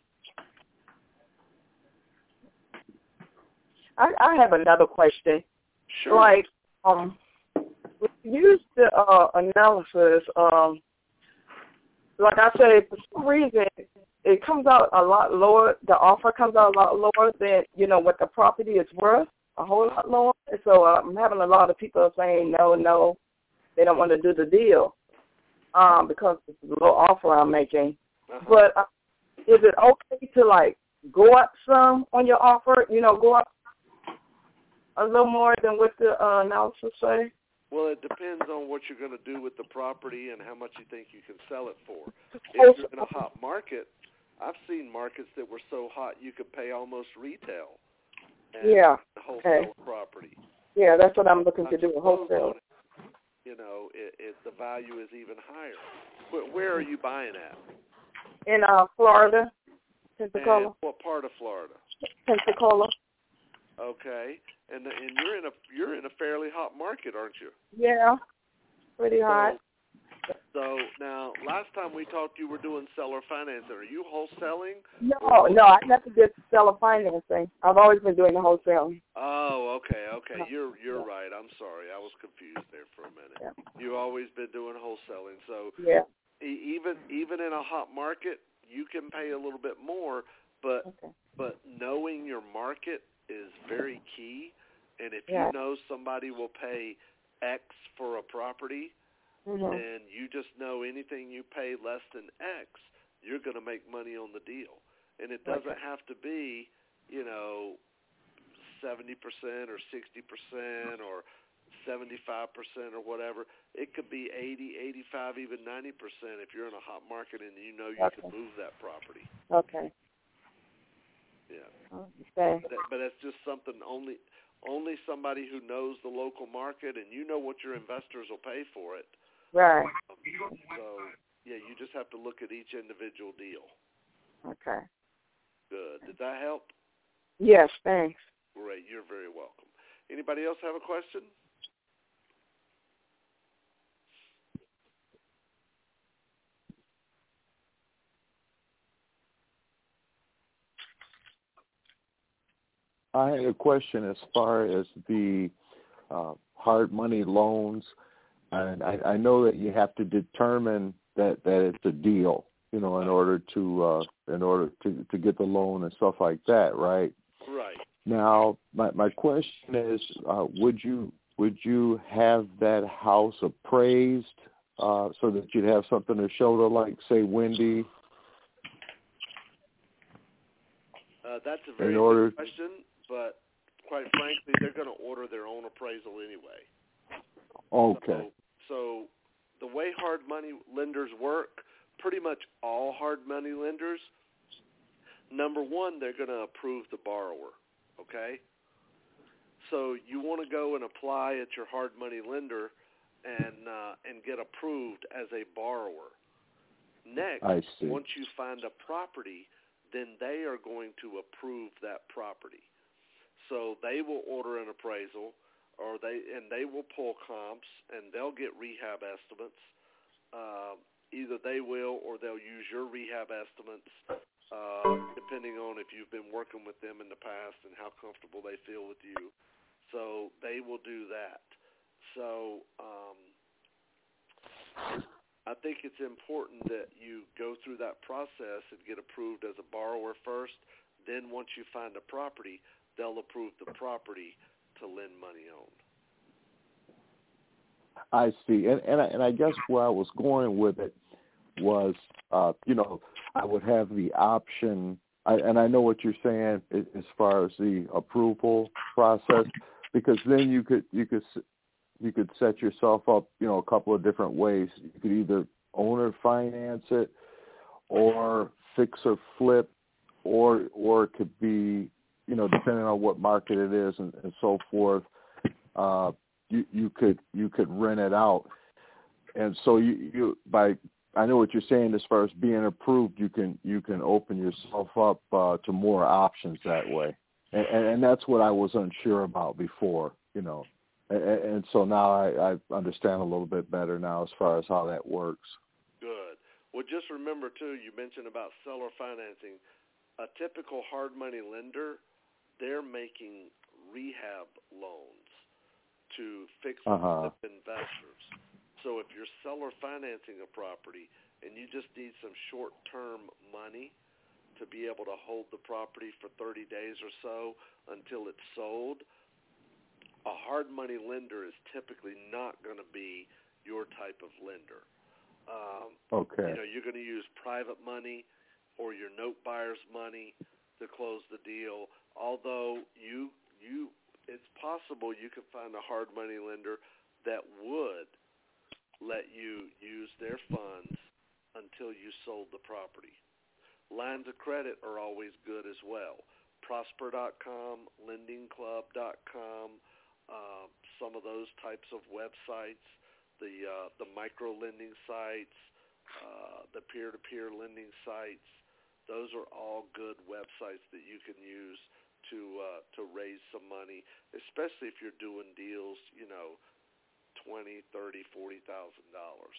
I, I have another question. Sure. Like, um, when you use the uh, analysis, um, like I said, for some reason, it comes out a lot lower. The offer comes out a lot lower than, you know, what the property is worth, a whole lot lower. So uh, I'm having a lot of people saying, no, no, they don't want to do the deal um, because it's a low offer I'm making. Uh-huh. But uh, is it okay to, like, go up some on your offer, you know, go up a little more than what the uh, analysis say? Well, it depends on what you're going to do with the property and how much you think you can sell it for. If you're in a hot market, I've seen markets that were so hot you could pay almost retail. And Yeah. Wholesale Okay. property. Yeah, that's what I'm looking I to do, suppose wholesale. on it, you know, it, it, the value is even higher. Where, where are you buying at? In uh, Florida. Pensacola. And what part of Florida? Pensacola. Okay. And and you're in a you're in a fairly hot market, aren't you? Yeah, pretty hot. So, so now, last time we talked, you were doing seller financing. Are you wholesaling? No, no, I never did seller financing. I've always been doing the wholesaling. Oh, okay, okay. You're you're yeah. right. I'm sorry, I was confused there for a minute. Yeah. You've always been doing wholesaling, so yeah. e- even even in a hot market, you can pay a little bit more, but okay. but knowing your market is very key. And if yeah. you know somebody will pay X for a property, mm-hmm. and you just know anything you pay less than X, you're going to make money on the deal. And it doesn't okay. have to be, you know, seventy percent or sixty percent or seventy-five percent or whatever. It could be eighty, eighty-five, even ninety percent if you're in a hot market and you know you okay. can move that property. Okay. Yeah. Okay. But, but it's just something only only somebody who knows the local market, and you know what your investors will pay for it. Right. Um, so, yeah, you just have to look at each individual deal. Okay. Good. Did that help? Yes, thanks. Great. You're very welcome. Anybody else have a question? I had a question as far as the uh, hard money loans, and I, I know that you have to determine that, that it's a deal, you know, in order to uh, in order to, to get the loan and stuff like that, right? Right. Now, my my question is, uh, would you would you have that house appraised uh, so that you'd have something to show to, like, say, Wendy? Uh, that's a very order, good question, but quite frankly, they're going to order their own appraisal anyway. Okay. So, so the way hard money lenders work, pretty much all hard money lenders, number one, they're going to approve the borrower, okay? So you want to go and apply at your hard money lender and uh, and get approved as a borrower. Next, I see. once you find a property, then they are going to approve that property. So they will order an appraisal, or they and they will pull comps, and they'll get rehab estimates. Uh, either they will, or they'll use your rehab estimates, uh, depending on if you've been working with them in the past and how comfortable they feel with you. So they will do that. So um, I think it's important that you go through that process and get approved as a borrower first. Then once you find a property, they'll approve the property to lend money on. I see. And and I, and I guess where I was going with it was, uh, you know, I would have the option, I, and I know what you're saying as far as the approval process, because then you could you could you could set yourself up, you know, a couple of different ways. You could either owner finance it, or fix or flip, or or it could be, you know, depending on what market it is and, and so forth. Uh, you you could you could rent it out, and so you you by I know what you're saying as far as being approved. You can you can open yourself up uh, to more options that way, and, and and that's what I was unsure about before, you know. And, and so now I, I understand a little bit better now as far as how that works. Good. Well, just remember, too, you mentioned about seller financing. A typical hard money lender, they're making rehab loans to fix and uh-huh. flip investors. So if you're seller financing a property and you just need some short-term money to be able to hold the property for thirty days or so until it's sold, a hard money lender is typically not going to be your type of lender. Um, okay. You know, you're going to use private money or your note buyer's money to close the deal. Although you, you, it's possible you could find a hard money lender that would let you use their funds until you sold the property. Lines of credit are always good as well. Prosper dot com, Lending Club dot com. Uh, some of those types of websites, the uh, the micro lending sites, uh, the peer-to-peer lending sites, those are all good websites that you can use to uh, to raise some money, especially if you're doing deals, you know, twenty, thirty, forty thousand dollars.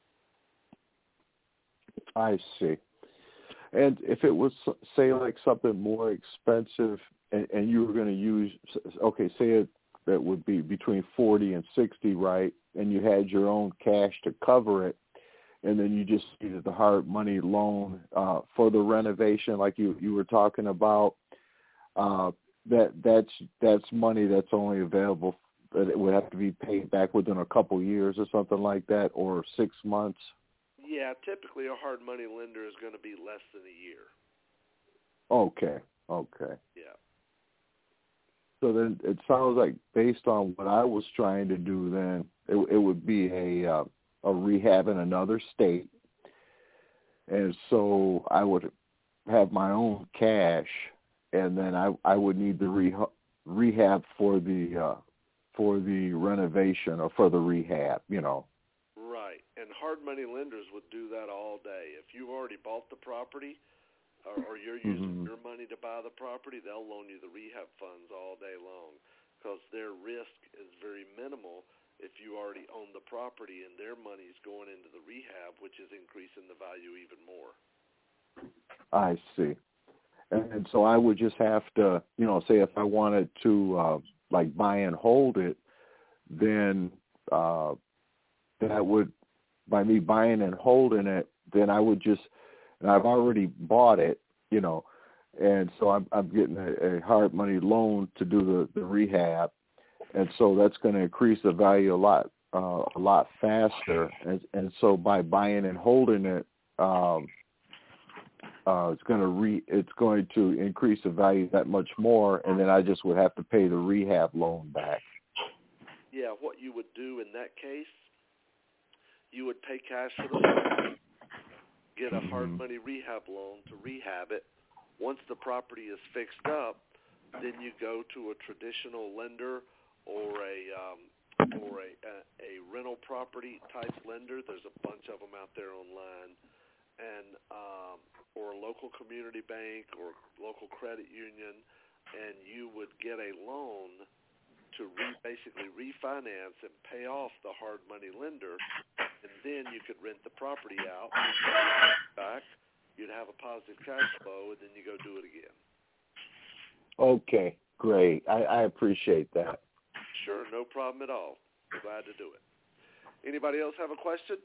I see. And if it was, say, like something more expensive, and, and you were going to use, okay, say it that would be between forty and sixty, right? And you had your own cash to cover it, and then you just needed the hard money loan uh, for the renovation, like you you were talking about. Uh, that that's that's money that's only available. That it would have to be paid back within a couple years or something like that, or six months. Yeah, typically a hard money lender is going to be less than a year. Okay, okay. Yeah. So then it sounds like based on what I was trying to do then, it, it would be a uh, a rehab in another state. And so I would have my own cash, and then I, I would need the re- rehab for the uh, for the renovation or for the rehab, you know. Right, and hard money lenders would do that all day. If you've already bought the property, or, or you're using mm-hmm. your money to buy the property, they'll loan you the rehab funds all day long because their risk is very minimal if you already own the property and their money is going into the rehab, which is increasing the value even more. I see. And, and so I would just have to, you know, say if I wanted to, uh, like, buy and hold it, then uh, that would, by me buying and holding it, then I would just, and I've already bought it, you know, and so I'm, I'm getting a, a hard money loan to do the, the rehab, and so that's going to increase the value a lot, uh, a lot faster, and, and so by buying and holding it, um, uh, it's going to re, it's going to increase the value that much more, and then I just would have to pay the rehab loan back. Yeah, what you would do in that case, you would pay cash for the property, get a hard money rehab loan to rehab it. Once the property is fixed up, then you go to a traditional lender or a um, or a, a a rental property type lender. There's a bunch of them out there online, and um, or a local community bank or local credit union, and you would get a loan to re, basically refinance and pay off the hard money lender, and then you could rent the property out back. You'd have a positive cash flow, and then you go do it again. Okay, great. I, I appreciate that. Sure, no problem at all. Glad to do it. Anybody else have a question?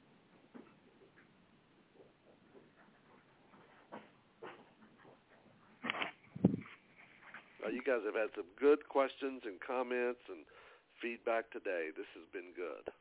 Uh, you guys have had some good questions and comments and feedback today. This has been good.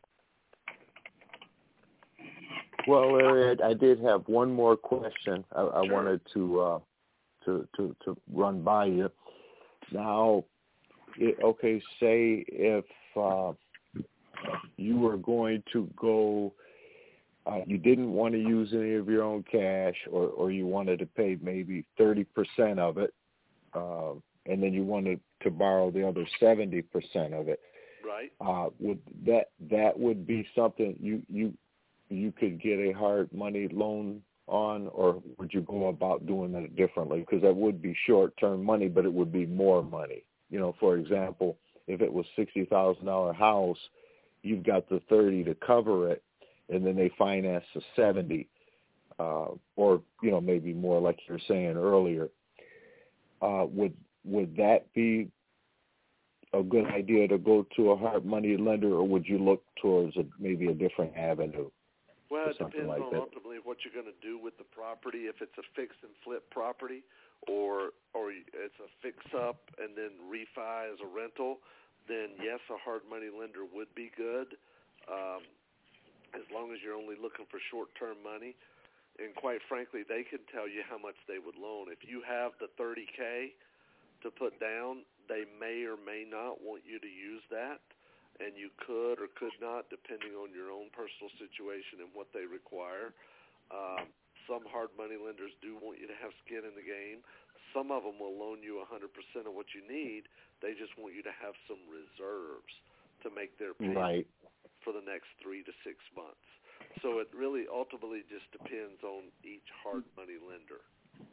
Well, Larry, I, I did have one more question. I, I Sure. wanted to, uh, to to to run by you. Now, it, okay, say if uh, you were going to go, uh, you didn't want to use any of your own cash, or, or you wanted to pay maybe thirty percent of it, uh, and then you wanted to borrow the other seventy percent of it. Right. Uh, would that that would be something you you you could get a hard money loan on, or would you go about doing that differently? Because that would be short-term money, but it would be more money. You know, for example, if it was sixty thousand dollars house, you've got the thirty to cover it, and then they finance the seventy, uh, or, you know, maybe more like you were saying earlier. Uh, would would that be a good idea to go to a hard money lender, or would you look towards a, maybe a different avenue? Well, it depends like on that. ultimately what you're going to do with the property. If it's a fix and flip property, or or it's a fix up and then refi as a rental, then yes, a hard money lender would be good, um, as long as you're only looking for short-term money. And quite frankly, they can tell you how much they would loan. If you have the thirty K to put down, they may or may not want you to use that. And you could or could not, depending on your own personal situation and what they require. Um, some hard money lenders do want you to have skin in the game. Some of them will loan you one hundred percent of what you need. They just want you to have some reserves to make their payment right. for the next three to six months. So it really ultimately just depends on each hard money lender.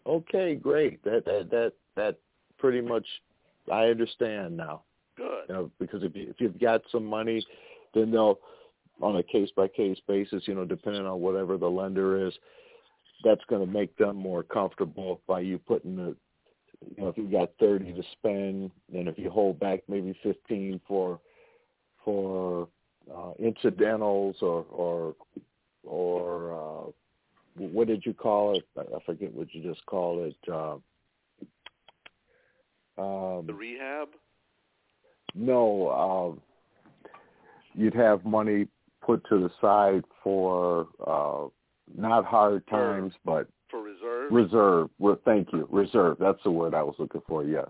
Okay, great. That that that that pretty much I understand now. Good. You know, because if you, if you've got some money, then they'll on a case by case basis, you know, depending on whatever the lender is, that's going to make them more comfortable by you putting the, you know, if you've got thirty to spend, and if you hold back maybe fifteen for for uh, incidentals or or or uh, what did you call it? I forget what you just called it. Uh, um, the rehab? No, uh, you'd have money put to the side for uh, not hard times, but for reserve. Reserve. Well, thank you. Reserve. That's the word I was looking for. Yes.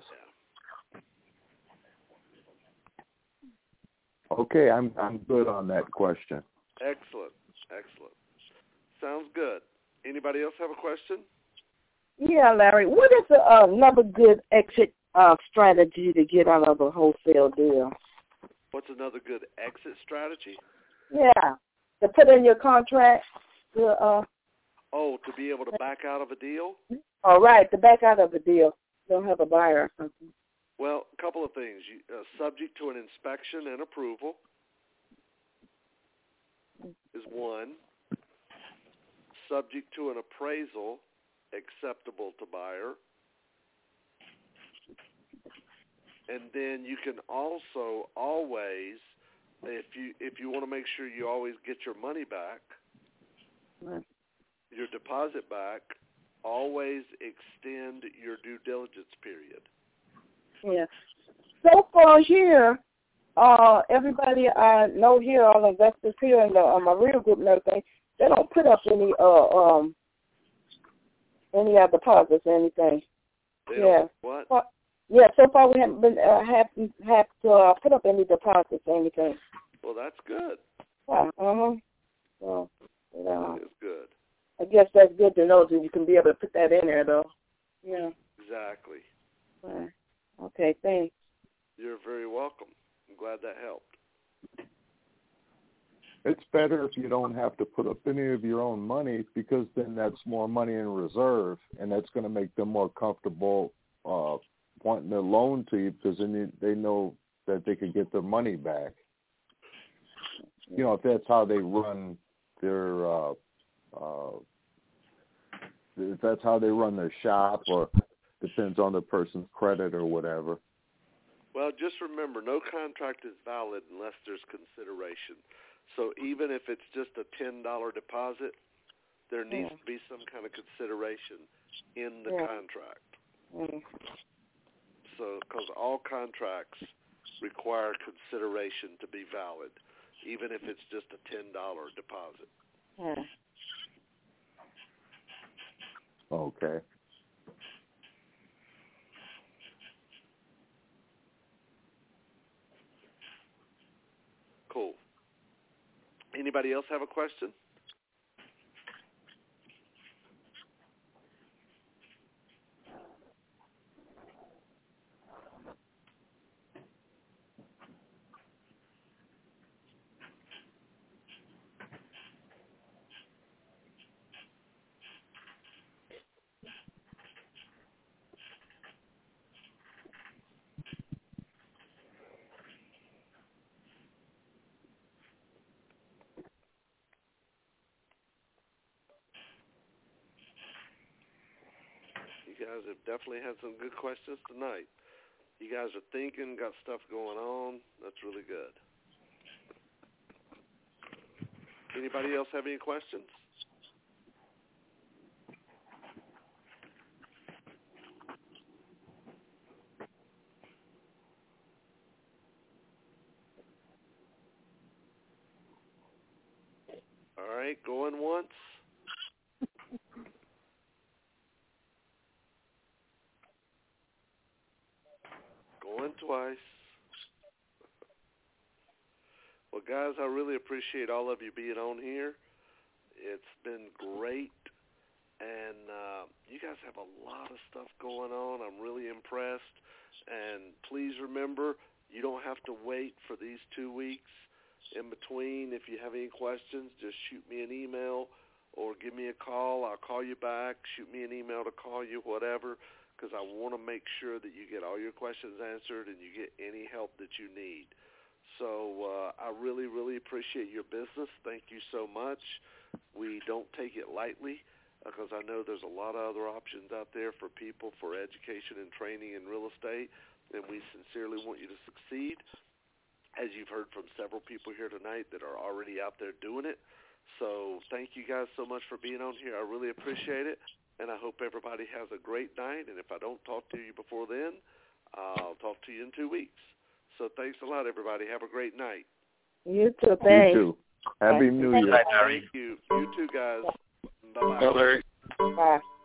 Yeah. Okay, I'm I'm good on that question. Excellent. Excellent. Sounds good. Anybody else have a question? Yeah, Larry. What is a, uh, another good exit uh, strategy to get out of a wholesale deal? What's another good exit strategy? Yeah, to put in your contract. To, uh, oh, to be able to back out of a deal? All right, to back out of a deal. Don't have a buyer or something. Well, a couple of things. You, uh, subject to an inspection and approval is one. Subject to an appraisal acceptable to buyer. And then you can also always, if you if you want to make sure you always get your money back, right. your deposit back, always extend your due diligence period. Yeah. So far here, uh, everybody I know here, all investors here in the uh, my real group and everything, they don't put up any uh um any uh, deposits or anything. They yeah. Don't, what? Well, yeah. So far we haven't been uh, have have to uh, put up any deposits or anything. Well, that's good. Yeah. Uh huh. So, you know, that is good. I guess that's good to know that you can be able to put that in there, though. Yeah. Exactly. Right. Okay. Thanks. You're very welcome. I'm glad that helped. It's better if you don't have to put up any of your own money, because then that's more money in reserve, and that's going to make them more comfortable uh, wanting their loan to you, because then they know that they could get their money back. You know, if that's how they run their, uh, uh, if that's how they run their shop, or depends on the person's credit or whatever. Well, just remember, no contract is valid unless there's consideration. So even if it's just a ten dollar deposit, there needs yeah. to be some kind of consideration in the yeah. contract. Mm. So, because all contracts require consideration to be valid, even if it's just a ten dollar deposit. Yeah. Okay. Cool. Anybody else have a question? You guys have definitely had some good questions tonight. You guys are thinking, got stuff going on. That's really good. Anybody else have any questions? All right, going once. Going twice. Well, guys, I really appreciate all of you being on here. It's been great, and uh, you guys have a lot of stuff going on. I'm really impressed, and please remember, you don't have to wait for these two weeks in between. If you have any questions, just shoot me an email or give me a call. I'll call you back. Shoot me an email to call you, whatever, because I want to make sure that you get all your questions answered and you get any help that you need. So uh, I really, really appreciate your business. Thank you so much. We don't take it lightly, because I know there's a lot of other options out there for people for education and training in real estate, and we sincerely want you to succeed, as you've heard from several people here tonight that are already out there doing it. So thank you guys so much for being on here. I really appreciate it, and I hope everybody has a great night, and if I don't talk to you before then, I'll talk to you in two weeks. So thanks a lot, everybody. Have a great night. You too. Thanks. You too. Happy New Year. Thank you. You too, guys. Bye-bye. Bye, Larry. Bye.